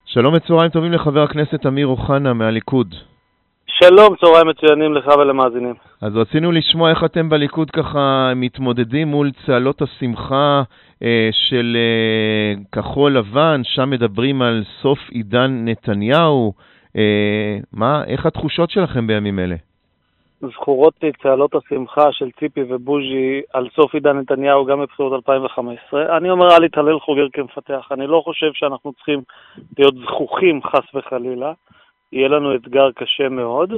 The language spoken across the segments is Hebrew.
שלום וצהריים טובים לחבר הכנסת אמיר אוחנה מהליכוד. שלום, צהריים מצוינים לך ולמאזינים. אז רצינו לשמוע איך אתם בליכוד ככה מתמודדים מול צהלות השמחה של כחול לבן, שם מדברים על סוף עידן נתניהו. איך התחושות שלכם בימים אלה? זכורות לי צהלות השמחה של ציפי ובוז'י על סוף עידן נתניהו גם בבחירות 2015. אני אומר, אל יתהלל חוגר כמפתח. אני לא חושב שאנחנו צריכים להיות זכוכים חס וחלילה. יהיה לנו אתגר קשה מאוד,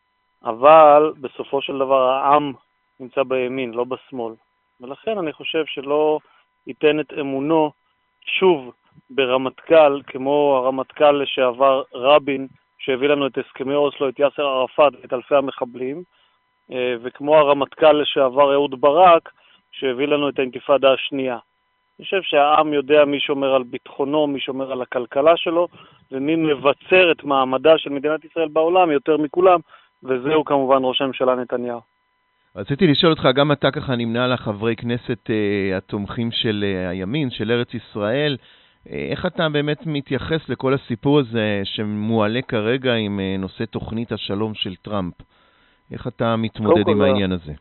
אבל בסופו של דבר העם נמצא בימין, לא בשמאל. ולכן אני חושב שלא ייתן את אמונו שוב ברמטכ"ל, כמו הרמטכ"ל לשעבר רבין, שהביא לנו את הסכמי אוסלו, את יאסר ערפאת ואת אלפי המחבלים, וכמו הרמטכ"ל לשעבר אהוד ברק, שהביא לנו את האינתיפאדה השנייה. אני חושב שהעם יודע מי שומר על ביטחונו, מי שומר על הכלכלה שלו, ומי מבצר את מעמדה של מדינת ישראל בעולם יותר מכולם, וזהו כמובן ראש הממשלה נתניהו. רציתי לשאול אותך, גם אתה ככה נמנה על החברי כנסת התומכים של הימין, של ארץ ישראל, איך אתה באמת מתייחס לכל הסיפור הזה שמועלה כרגע עם נושא תוכנית השלום של טראמפ? איך אתה מתמודד עם העניין הזה?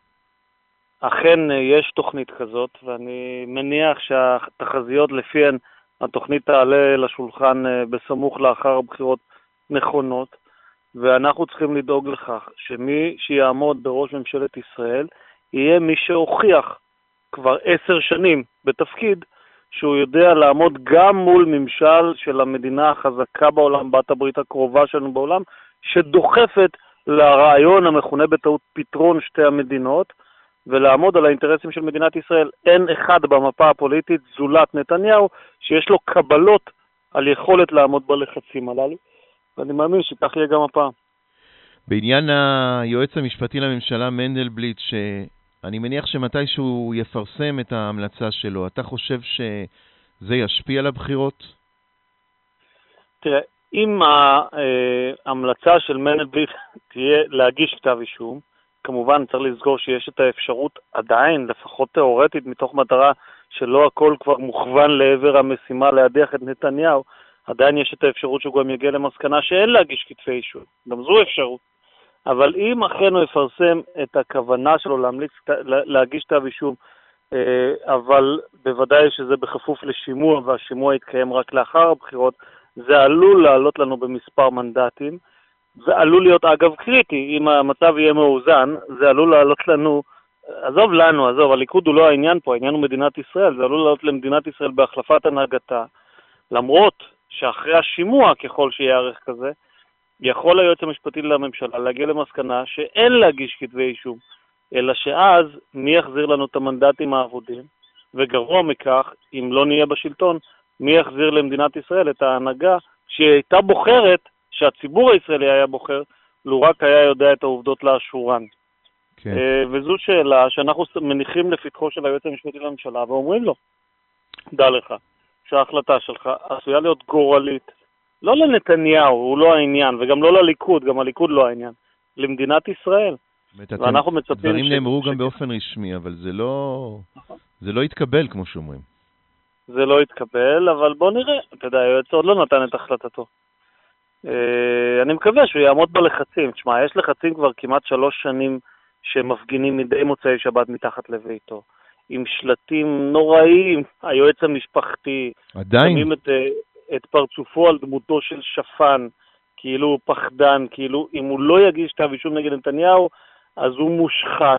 אכן יש תוכנית כזאת, ואני מניח שהתחזיות לפיהן התוכנית תעלה לשולחן בסמוך לאחר הבחירות נכונות, ואנחנו צריכים לדאוג לכך שמי שיעמוד בראש ממשלת ישראל יהיה מי שהוכיח כבר 10 שנים בתפקיד, שהוא יודע לעמוד גם מול ממשל של המדינה החזקה בעולם, בת הברית הקרובה שלנו בעולם, שדוחפת לרעיון המכונה בטעות פתרון שתי המדינות, ולעמוד על האינטרסים של מדינת ישראל. אין אחד במפה הפוליטית זולת נתניהו שיש לו קבלות על יכולת לעמוד בלחצים הללו, ואני מאמין שכך יהיה גם הפעם. בעניין היועץ המשפטי לממשלה מנדלבליט, שאני מניח שמתישהו יפרסם את ההמלצה שלו, אתה חושב שזה ישפיע על הבחירות? תראה, אם ההמלצה של מנדלבליט תהיה להגיש כתב אישום, כמובן צריך לזכור שיש את האפשרות עדיין, לפחות תיאורטית, מתוך מטרה שלא הכל כבר מוכוון לעבר המשימה להדיח את נתניהו, עדיין יש את האפשרות שהוא גם יגיע למסקנה שאין להגיש כתבי אישום. גם זו אפשרות. אבל אם אכן הוא יפרסם את הכוונה שלו להגיש כתב אישום, אבל בוודאי שזה בכפוף לשימוע, והשימוע יתקיים רק לאחר הבחירות, זה עלול לעלות לנו במספר מנדטים, זה עלול להיות אגב קריטי. אם המצב יהיה מאוזן, זה עלול לעלות לנו, עזוב, הליכוד הוא לא העניין פה, העניין הוא מדינת ישראל, זה עלול לעלות למדינת ישראל בהחלפת הנהגתה, למרות שאחרי השימוע, ככל שיערך כזה, יכול היועץ המשפטי לממשלה להגיע למסקנה שאין להגיש כתבי אישום, אלא שאז מי יחזיר לנו את המנדטים העבודים, וגרוע מכך, אם לא נהיה בשלטון, מי יחזיר למדינת ישראל את ההנהגה שהיא הייתה בוחרת, שהציבור הישראלי היה בוחר, לו רק היה יודע את העובדות לאשורן. כן. וזו שאלה שאנחנו מניחים לפתחו של היועץ המשפטי לממשלה, ואומרים לו, דע לך, שההחלטה שלך עשויה להיות גורלית, לא לנתניהו, הוא לא העניין, וגם לא לליכוד, גם הליכוד לא העניין, למדינת ישראל. ואנחנו מצפים... דברים נאמרו גם באופן רשמי, אבל זה לא יתקבל, כמו שאומרים. זה לא יתקבל, אבל בוא נראה. אתה יודע, היועץ עוד לא נתן את החלטתו. אני מקווה שהוא יעמוד בלחצים. תשמע, יש לחצים כבר כמעט 3 שנים שמפגינים מדי מוצאי שבת מתחת לביתו. עם שלטים נוראים, היועץ המשפחתי. עדיין. שמים את פרצופו על דמותו של שפן, כאילו הוא פחדן, כאילו אם הוא לא יגיש כתב אישום נגד נתניהו, אז הוא מושחת.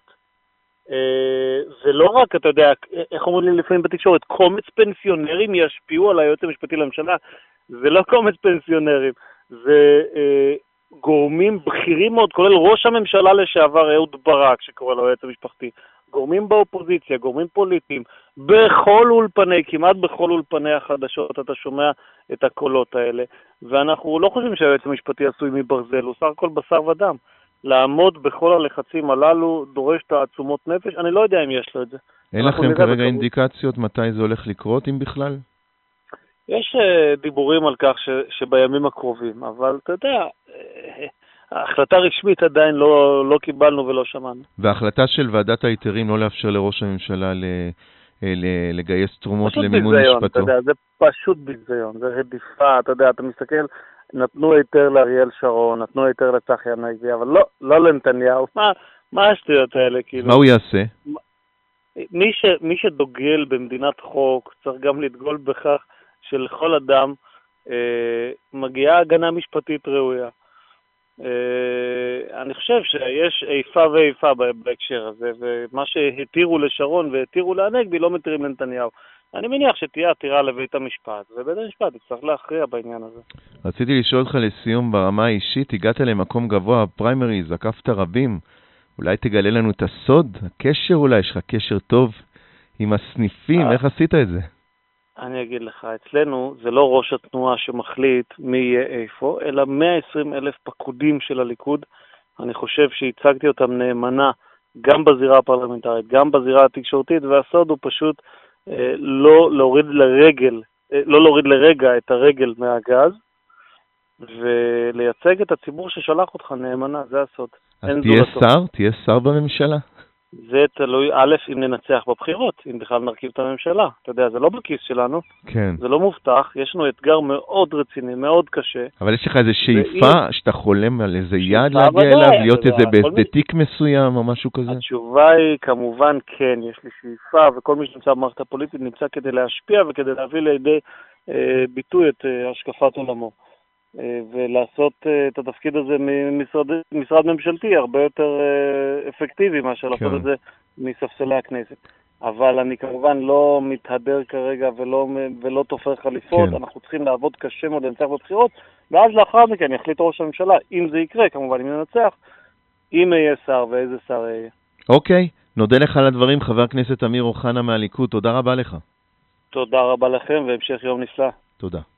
זה לא רק, אתה יודע, איך אומרים לי לפעמים בתקשורת, קומץ פנסיונרים ישפיעו על היועץ המשפטי לממשלה. זה לא קומץ פנסיונרים, זה גורמים בכירים מאוד, כולל ראש הממשלה לשעבר אהוד ברק, שקורא לו היועץ המשפחתי, גורמים באופוזיציה, גורמים פוליטיים, בכל אולפני, כמעט בכל אולפני החדשות אתה שומע את הקולות האלה, ואנחנו לא חושבים שהיועץ המשפטי עשוי מברזל, הוא סך הכל בשר ודם. לעמוד בכל הלחצים הללו דורש תעצומות נפש, אני לא יודע אם יש לו את זה. אין לכם כרגע אינדיקציות מתי זה הולך לקרות, אם בכלל? יש דיבורים על כך שבימים הקרובים, אבל אתה יודע, ההחלטה רשמית עדיין לא קיבלנו ולא שמענו. וההחלטה של ועדת ההיתרים לא לאפשר לראש הממשלה לגייס תרומות פשוט למימון ביזיון, משפטו. אתה יודע, זה פשוט ביזיון, זה רדיפה, אתה יודע, אתה מסתכל, נתנו היתר לאריאל שרון, נתנו היתר לצחי הנגבי, אבל לא לנתניהו, מה השטויות האלה, כאילו? מה הוא יעשה? מי שדוגל במדינת חוק צריך גם לדגול בכך שלכל אדם מגיעה הגנה משפטית ראויה. אני חושב שיש איפה ואיפה בהקשר הזה, ומה שהתירו לשרון והתירו להנגבי לא מתירים לנתניהו. אני מניח שתהיה עתירה לבית המשפט, ובית המשפט יצטרך להכריע בעניין הזה. רציתי לשאול אותך לסיום ברמה האישית, הגעת למקום גבוה, פריימריז, עקפת רבים, אולי תגלה לנו את הסוד, הקשר אולי, יש לך קשר טוב עם הסניפים, איך עשית את זה? אני אגיד לך, אצלנו זה לא ראש התנועה שמחליט מי יהיה איפה, אלא 120,000 פקודים של הליכוד. אני חושב שהצגתי אותם נאמנה גם בזירה הפרלמנטרית, גם בזירה התקשורתית, והסוד הוא פשוט לא להוריד לרגע את הרגל מהגז, ולייצג את הציבור ששלח אותך נאמנה, זה הסוד. אז תהיה שר בממשלה? זה תלוי, א', אם ננצח בבחירות, אם בכלל נרכיב את הממשלה. אתה יודע, זה לא בכיס שלנו, כן. זה לא מובטח, יש לנו אתגר מאוד רציני, מאוד קשה. אבל יש לך איזו שאיפה שאתה חולם על איזה יעד להגיע אליו, להיות איזה באסתטיק מסוים או משהו כזה? התשובה היא, כמובן, כן, יש לי שאיפה, וכל מי שנמצא במערכת הפוליטית נמצא כדי להשפיע וכדי להביא לידי ביטוי את השקפת עולמו. ולעשות את התפקיד הזה ממשרד ממשלתי הרבה יותר אפקטיבי מאשר לעשות את זה מספסלי הכנסת. אבל אני כמובן לא מתהדר כרגע ולא תופר חליפות, אנחנו צריכים לעבוד קשה מאוד לנצח בבחירות, ואז לאחר מכן יחליט ראש הממשלה, אם זה יקרה, כמובן אם ננצח, אם יהיה שר ואיזה שר יהיה. אוקיי, נודה לך על הדברים, חבר הכנסת אמיר אוחנה מהליכוד, תודה רבה לך. תודה רבה לכם והמשך יום נפלא. תודה.